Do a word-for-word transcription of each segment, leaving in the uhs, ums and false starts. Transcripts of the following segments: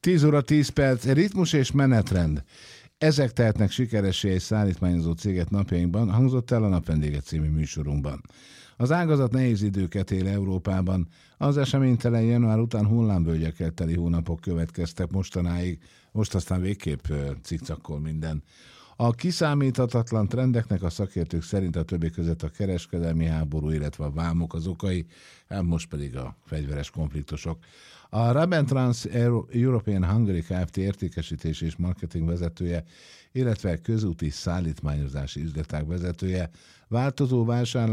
tíz óra tíz perc, ritmus és menetrend. Ezek tehetnek sikeressé egy szállítmányozó céget napjainkban, hangzott el a Napvendége című műsorunkban. Az ágazat nehéz időket él Európában, az eseménytelen január után hullámvölgyekkel teli hónapok következtek mostanáig, most aztán végképp cikcakkol minden. A kiszámíthatatlan trendeknek a szakértők szerint a többé között a kereskedelmi háború, illetve a vámok az okai, hát most pedig a fegyveres konfliktusok. A Rabentrans European Hungary Kft. Értékesítés és marketing vezetője, illetve közúti szállítmányozási üzletág vezetője változó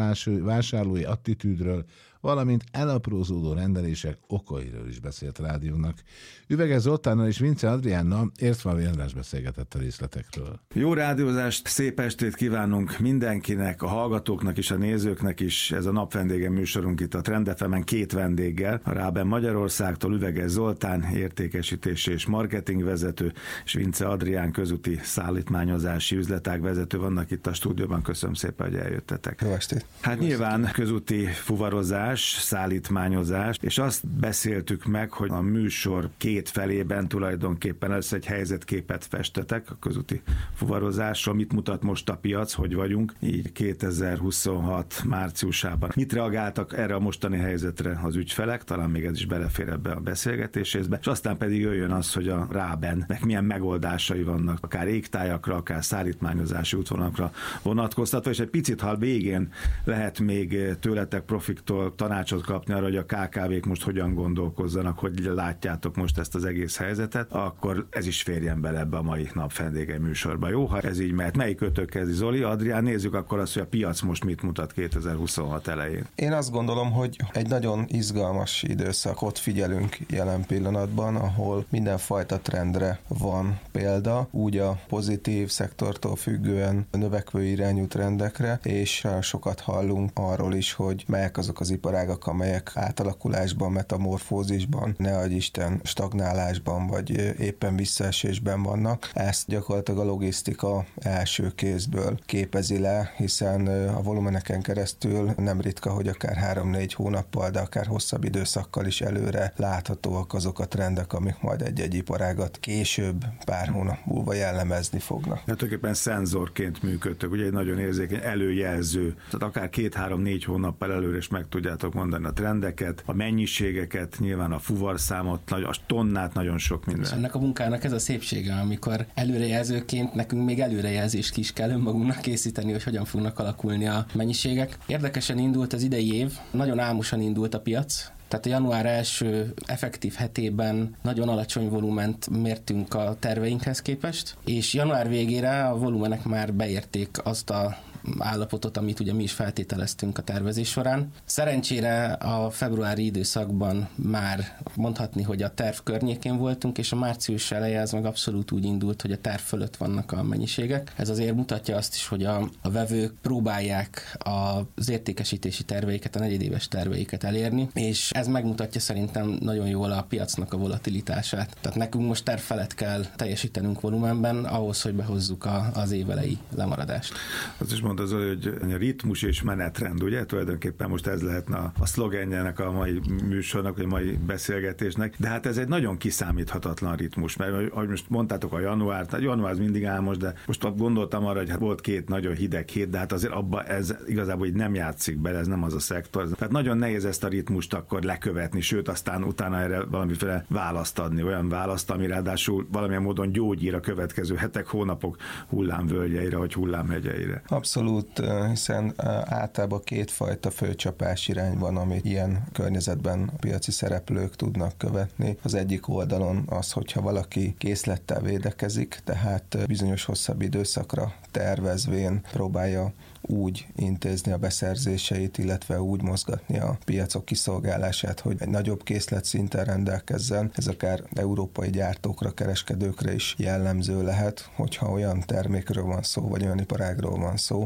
vásárlói attitűdről, valamint elaprózódó rendelések okairól is beszélt rádiónak. Üveges Zoltánnal és Vince Adriánnal Értfalvi András beszélgetett a részletekről. Jó rádiózást, szép estét kívánunk mindenkinek, a hallgatóknak és a nézőknek is. Ez a Napvendége műsorunk itt a Trend ef emen két vendéggel. A Ráben Magyarországtól Üveges Zoltán, értékesítési és marketing vezető, és Vince Adrián, közúti szállítmányozási üzletág vezető vannak itt a stúdióban. Köszönöm szépen, hogy eljöttetek. Jó estét. Hát Jó nyilván estét. Közúti fuvarozás, szállítmányozás, és azt beszéltük meg, hogy a műsor két felében tulajdonképpen először egy helyzetképet festetek a közúti fuvarozásról, mit mutat most a piac, hogy vagyunk, így kétezer-huszonhat márciusában. Mit reagáltak erre a mostani helyzetre az ügyfelek, talán még ez is belefér ebbe a beszélgetésbe, és aztán pedig jöjjön az, hogy a Rábennek milyen megoldásai vannak, akár égtájakra, akár szállítmányozási útvonalakra vonatkoztatva, és egy picit, ha végén lehet még tőletek profiktól tanácsot kapni arra, hogy a ká ká vék most hogyan gondolkozzanak, hogy látjátok most ezt az egész helyzetet, akkor ez is férjen bele ebbe a mai Napvendége műsorba. Jó, ha ez így mehet. Melyik ötök kezdi, Zoli? Adrián, nézzük akkor azt, hogy a piac most mit mutat kétezer-huszonhat elején. Én azt gondolom, hogy egy nagyon izgalmas időszakot figyelünk jelen pillanatban, ahol mindenfajta trendre van példa, úgy a pozitív szektortól függően növekvő irányú trendekre, és sokat hallunk arról is, hogy melyek azok az iparágak, amelyek átalakulásban, metamorfózisban, ne adj Isten, stagnálásban, vagy éppen visszaesésben vannak. Ezt gyakorlatilag a logisztika első kézből képezi le, hiszen a volumeneken keresztül nem ritka, hogy akár három-négy hónappal, de akár hosszabb időszakkal is előre láthatóak azok a trendek, amik majd egy-egy iparágat később, pár hónap múlva jellemezni fognak. Hát tulajdonképpen szenzorként működtök, ugye egy nagyon érzékeny előjelző, tehát akár két-három-négy hónappal előre is meg tudjátok mondani a trendeket, a mennyiségeket, nyilván a fuvarszámot, a tonnát, nagyon sok minden. És ennek a munkának ez a szépsége, amikor előrejelzőként nekünk még előrejelzést is kell önmagunknak készíteni, hogy hogyan fognak alakulni a mennyiségek. Érdekesen indult az idei év, nagyon álmosan indult a piac, tehát a január első effektív hetében nagyon alacsony volument mértünk a terveinkhez képest, és január végére a volumenek már beérték azt a állapotot, amit ugye mi is feltételeztünk a tervezés során. Szerencsére a februári időszakban már mondhatni, hogy a terv környékén voltunk, és a március eleje az meg abszolút úgy indult, hogy a terv fölött vannak a mennyiségek. Ez azért mutatja azt is, hogy a, a vevők próbálják az értékesítési terveiket, a negyedéves terveiket elérni, és ez megmutatja szerintem nagyon jól a piacnak a volatilitását. Tehát nekünk most terv felett kell teljesítenünk volumenben ahhoz, hogy behozzuk a, az évelei lemaradást. Azt is mondta Zoli, hogy a ritmus és menetrend, ugye? Tulajdonképpen most ez lehetne a, a szlogenjének a mai műsornak, vagy a mai beszélgetésnek, de hát ez egy nagyon kiszámíthatatlan ritmus, mert ahogy most mondtátok a januárt, a január az mindig álmos, de most gondoltam arra, hogy hát volt két nagyon hideg hét, de hát azért abba ez igazából így nem játszik bele, ez nem az a szektor. Tehát nagyon nehéz ezt a ritmust akkor lekövetni, sőt aztán utána erre valamiféle választ adni, olyan választ, ami ráadásul valamilyen módon gyógyír a következő hetek, hónapok hullámvölgyeire, vagy hullámhegyeire. Abszolút, hiszen általában kétfajta főcsapás irány van, amit ilyen környezetben a piaci szereplők tudnak követni. Az egyik oldalon az, hogyha valaki készlettel védekezik, tehát bizonyos hosszabb időszakra tervezvén próbálja úgy intézni a beszerzéseit, illetve úgy mozgatni a piacok kiszolgálását, hogy egy nagyobb készletszinten rendelkezzen. Ez akár európai gyártókra, kereskedőkre is jellemző lehet, hogyha olyan termékről van szó, vagy olyan iparágról van szó,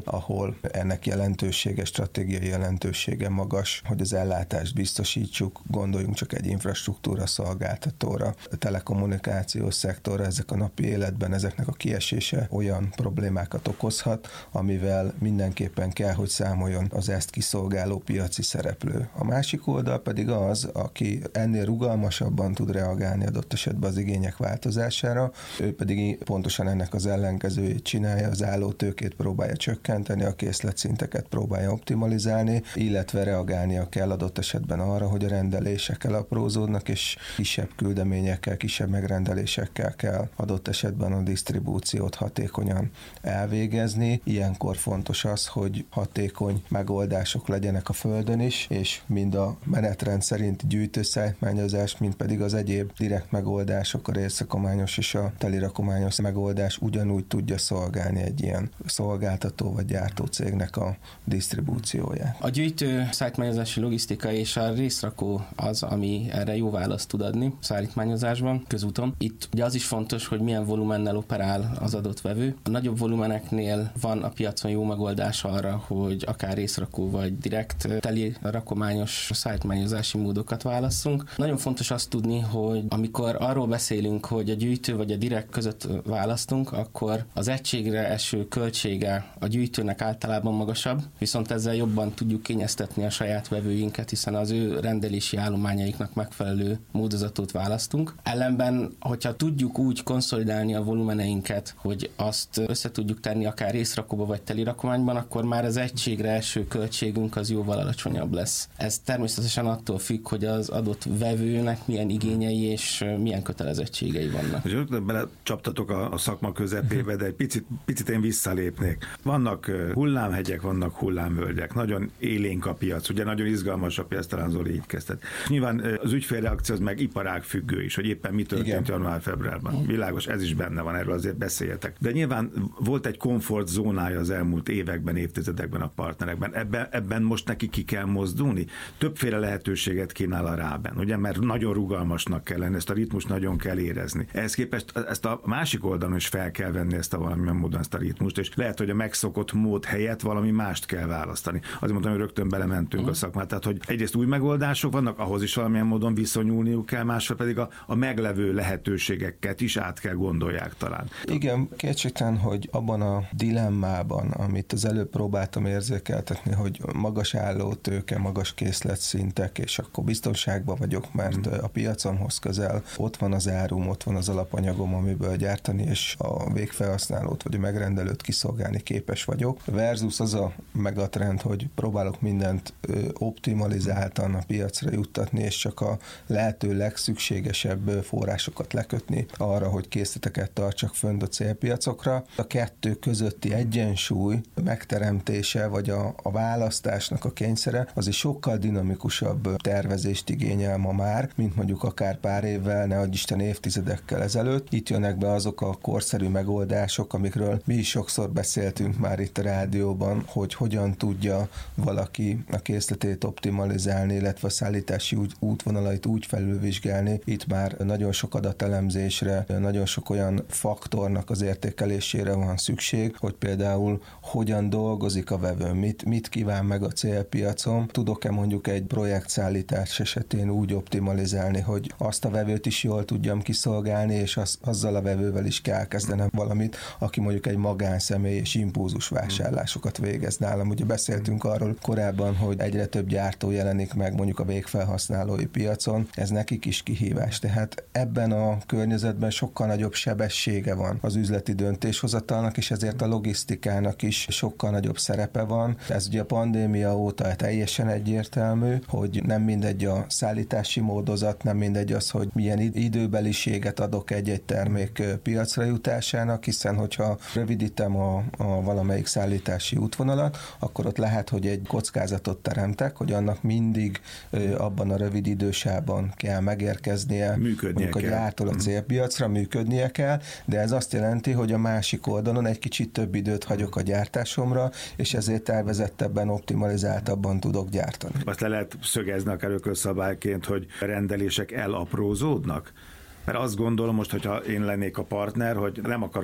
ahol ennek jelentősége, stratégiai jelentősége magas, hogy az ellátást biztosítsuk, gondoljunk csak egy infrastruktúra szolgáltatóra, a telekommunikációs szektorra, ezek a napi életben, ezeknek a kiesése olyan problémákat okozhat, amivel mindenképpen kell, hogy számoljon az ezt kiszolgáló piaci szereplő. A másik oldal pedig az, aki ennél rugalmasabban tud reagálni adott esetben az igények változására, ő pedig pontosan ennek az ellenkezőjét csinálja, az állótőkét próbálja csökkenteni, a készletszinteket próbálja optimalizálni, illetve reagálnia kell adott esetben arra, hogy a rendelések elaprózódnak, és kisebb küldeményekkel, kisebb megrendelésekkel kell adott esetben a disztribúciót hatékonyan elvégezni. Ilyenkor fontos az, hogy hatékony megoldások legyenek a földön is, és mind a menetrend szerint gyűjtőszállítmányozás, mind pedig az egyéb direkt megoldások, a részrakományos és a telirakományos megoldás ugyanúgy tudja szolgálni egy ilyen szolgáltató vagy gyártó cégnek a disztribúcióját. A gyűjtő szállítmányozási logisztika és a részrakó az, ami erre jó választ tud adni szállítmányozásban, közúton. Itt ugye az is fontos, hogy milyen volumennel operál az adott vevő. A nagyobb volumeneknél van a piacon jó megoldás arra, hogy akár részrakó vagy direkt teli rakományos szállítmányozási módokat válasszunk. Nagyon fontos azt tudni, hogy amikor arról beszélünk, hogy a gyűjtő vagy a direkt között választunk, akkor az egységre eső költsége a gyűjtőnek általában magasabb, viszont ezzel jobban tudjuk kényeztetni a saját vevőinket, hiszen az ő rendelési állományaiknak megfelelő módozatot választunk. Ellenben, hogyha tudjuk úgy konszolidálni a volumeneinket, hogy azt össze tudjuk tenni akár részrakóba vagy telirakományban, akkor már az egységre eső költségünk az jóval alacsonyabb lesz. Ez természetesen attól függ, hogy az adott vevőnek milyen igényei és milyen kötelezettségei vannak. És belecsaptatok a, a szakma közepébe, de egy picit, picit én visszalépnék. Vannak hullámhegyek, vannak hullámvölgyek. Nagyon élénk a piac, ugye nagyon izgalmas a piac, talán Zoli így kezdett. Nyilván az ügyfélreakció az meg iparág függő is, hogy éppen mi történt január-februárban. Világos, ez is benne van, erről azért beszéljetek. De nyilván volt egy komfortzónája az elmúlt években, évtizedekben a partnerekben. Ebben, ebben most neki ki kell mozdulni. Többféle lehetőséget kínál a Ráben, ugye, mert nagyon rugalmasnak kell lenni, ezt a ritmust nagyon kell érezni. Ehhez képest ezt a másik oldalon is fel kell venni ezt a valamilyen módon ezt a ritmust, és lehet, hogy a megszokott mód helyett valami mást kell választani. Azért mondtam, hogy rögtön belementünk uh-huh. a szakmát, tehát hogy egyrészt új megoldások vannak, ahhoz is valamilyen módon viszonyulniuk kell, másra pedig a, a meglevő lehetőségeket is át kell gondolják talán. Igen, kétségtelen, hogy abban a dilemmában, amit az előbb próbáltam érzékeltetni, hogy magas állótőke, magas készletszintek, és akkor biztonságban vagyok, mert a piacomhoz közel ott van az árum, ott van az alapanyagom, amiből gyártani, és a végfelhasználót vagy a megrendelőt kiszolgálni képes vagyok. Versus az a megatrend, hogy próbálok mindent optimalizáltan a piacra juttatni, és csak a lehető legszükségesebb forrásokat lekötni arra, hogy készleteket tartsak fönt a célpiacokra. A kettő közötti egyensúly megteremtése, vagy a, a választásnak a kényszere, az is sokkal dinamikusabb tervezést igényel ma már, mint mondjuk akár pár évvel, ne adj Isten évtizedekkel ezelőtt. Itt jönnek be azok a korszerű megoldások, amikről mi is sokszor beszéltünk már itt a rádióban, hogy hogyan tudja valaki a készletét optimalizálni, illetve a szállítási úgy, útvonalait úgy felülvizsgálni. Itt már nagyon sok adatelemzésre, nagyon sok olyan faktornak az értékelésére van szükség, hogy például hogyan dolgozik a vevő, mit, mit kíván meg a célpiacon. Tudok-e mondjuk egy projektszállítás esetén úgy optimalizálni, hogy azt a vevőt is jól tudjam kiszolgálni, és az, azzal a vevővel is kell kezdenem valamit, aki mondjuk egy magánszemély és impulzus vásárlásokat végez nálam. Ugye beszéltünk arról korábban, hogy egyre több gyártó jelenik meg mondjuk a végfelhasználói piacon, ez nekik is kihívás. Tehát ebben a környezetben sokkal nagyobb sebessége van az üzleti döntéshozatalnak, és ezért a logisztikának is sokkal nagyobb szerepe van. Ez ugye a pandémia óta teljesen egyértelmű, hogy nem mindegy a szállítási módozat, nem mindegy az, hogy milyen időbeliséget adok egy-egy termék piacra jutásának, hiszen hogyha rövidítem a, a valamelyik szállítási útvonalat, akkor ott lehet, hogy egy kockázatot teremtek, hogy annak mindig ö, abban a rövid idősában kell megérkeznie, működnie mondjuk a gyártól a célpiacra, működnie kell, de ez azt jelenti, hogy a másik oldalon egy kicsit több időt hagyok a gyártásomra, és ezért tervezettebben, optimalizáltabban tudok gyártani. Azt le lehet szögezni akár ökölszabályként, hogy rendelések elaprózódnak? Mert azt gondolom most, hogyha én lennék a partner, hogy nem akarok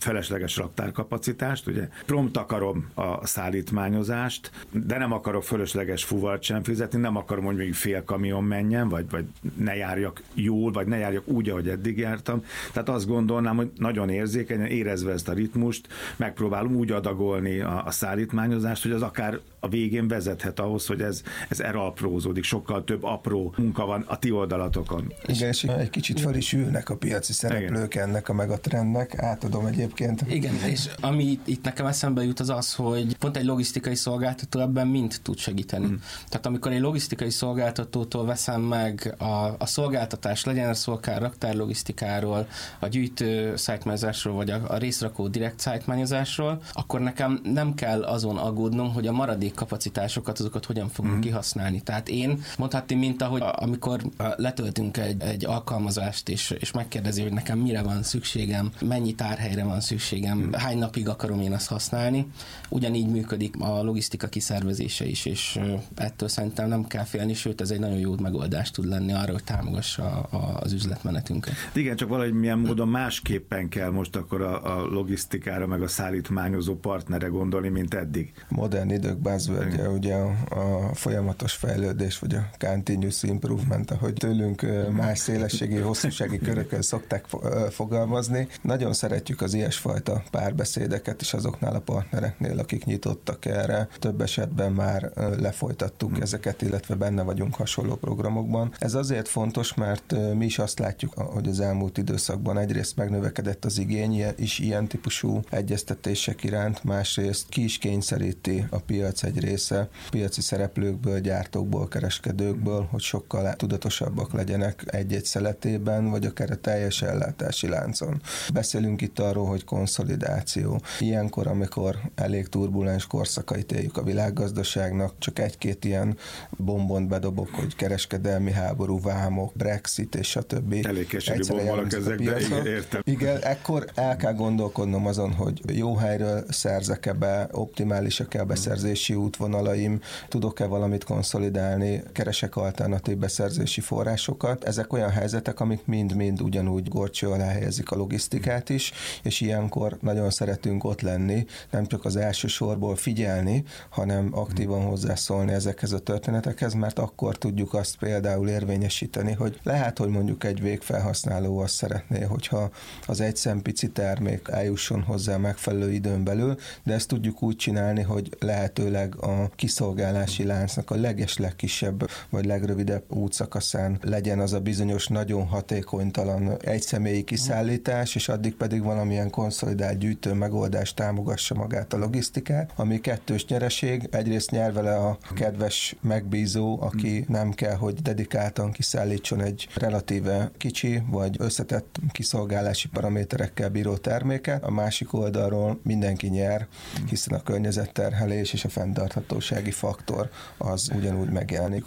felesleges raktárkapacitást, ugye prompt akarom a szállítmányozást, de nem akarok fölösleges fuvart sem fizetni, nem akarom, hogy még fél kamion menjen, vagy, vagy ne járjak jól, vagy ne járjak úgy, ahogy eddig jártam. Tehát azt gondolnám, hogy nagyon érzékenyen, érezve ezt a ritmust, megpróbálom úgy adagolni a, a szállítmányozást, hogy az akár a végén vezethet ahhoz, hogy ez, ez elaprózódik, sokkal több apró munka van a ti oldalatokon. Igen, és egy kicsit fel is ülnek a piaci szereplők igen. ennek a megatrendnek, átadom egyébként. Igen, és ami itt nekem eszembe jut az az, hogy pont egy logisztikai szolgáltató ebben mind tud segíteni. Mm. Tehát amikor egy logisztikai szolgáltatótól veszem meg a, a szolgáltatás, legyen szó akár raktárlogisztikáról, a gyűjtő szállítmányozásról, vagy a, a részrakó direkt szállítmányozásról, akkor nekem nem kell azon aggódnom, hogy a maradék kapacitásokat, azokat hogyan fogunk mm. kihasználni. Tehát én mondhatni, mint ahogy amikor letöltünk egy, egy alkalmazást, és, és megkérdezi, hogy nekem mire van szükségem, mennyi tárhelyre van szükségem, mm. hány napig akarom én azt használni. Ugyanígy működik a logisztika kiszervezése is, és ettől szerintem nem kell félni, sőt ez egy nagyon jó megoldás tud lenni arra, hogy támogassa az üzletmenetünket. Igen, csak valahogy milyen módon másképpen kell most akkor a, a logisztikára, meg a szállítmányozó partnere gondolni, mint eddig. Modern idők buzzwordje, ugye a, a folyamatos fejlődés, vagy a continuous improvement, ahogy tőlünk más szélességi, hosszúsági körökön szokták fogalmazni. Nagyon szeretjük az ilyesfajta párbeszédeket is azoknál a partnereknél, akik nyitottak erre. Több esetben már lefolytattuk hmm. ezeket, illetve benne vagyunk hasonló programokban. Ez azért fontos, mert mi is azt látjuk, hogy az elmúlt időszakban egyrészt megnövekedett az igény is ilyen típusú egyeztetések iránt, másrészt ki is kényszeríti a piac egy része, piaci szereplőkből, gyártókból, kereskedőkből, hogy sokkal tudatosabbak legyenek egy-egy szeletében, vagy akár a teljes ellátási láncon. Beszélünk itt arról, hogy konszolidáció. Ilyenkor, amikor elég turbulens korszakait éljük a világgazdaságnak, csak egy-két ilyen bombont bedobok, hogy kereskedelmi háború, vámok, Brexit és a többi. Elég keserű bombolok ezekben, értem. Igen, ekkor el kell gondolkodnom azon, hogy jó helyről szerzek-e be, optimálisak-e a beszerzési útvonalaim, tudok-e valamit konszolidálni, keresek alternatív beszerzési forrásokat. Ezek olyan helyzetek, amik mind-mind ugyanúgy górcső alá helyezik a logisztikát is, és ilyenkor nagyon szeretünk ott lenni, nem csak az első sorból figyelni, hanem aktívan hozzászólni ezekhez a történetekhez, mert akkor tudjuk azt például érvényesíteni, hogy lehet, hogy mondjuk egy végfelhasználó azt szeretné, hogyha az egy szempici termék eljusson hozzá megfelelő időn belül, de ezt tudjuk úgy csinálni, hogy lehetőleg a kiszolgálási láncnak a leges-legkisebb vagy legrövidebb útszakaszán legyen az a bizonyos nagyon hatékonytalan egyszemélyi kiszállítás, és addig pedig valamilyen konszolidált gyűjtő megoldás támogassa magát a logisztikát, ami kettős nyereség. Egyrészt nyer vele a kedves megbízó, aki nem kell, hogy dedikáltan kiszállítson egy relatíve kicsi vagy összetett kiszolgálási paraméterekkel bíró terméket. A másik oldalról mindenki nyer, hiszen a környezetterhelés és a fenntarthatósági faktor az ugyanúgy megjelenik.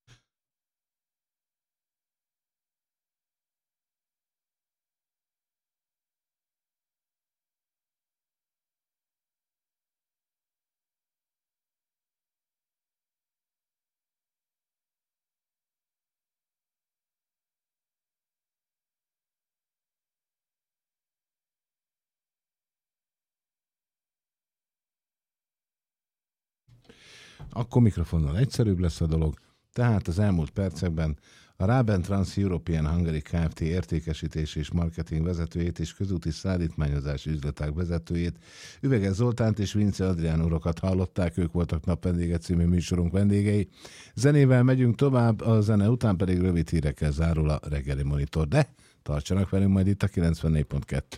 Akkor mikrofonnal egyszerűbb lesz a dolog, tehát az elmúlt percekben a Raben Trans European Hungary Kft. Értékesítés és marketing vezetőjét és közúti szállítmányozási üzletág vezetőjét, Üveges Zoltánt és Vince Adrián urakat hallották, ők voltak Napvendége című műsorunk vendégei. Zenével megyünk tovább, a zene után pedig rövid hírekkel zárul a reggeli monitor, de tartsanak velünk majd itt a kilencvennégy pont kettő.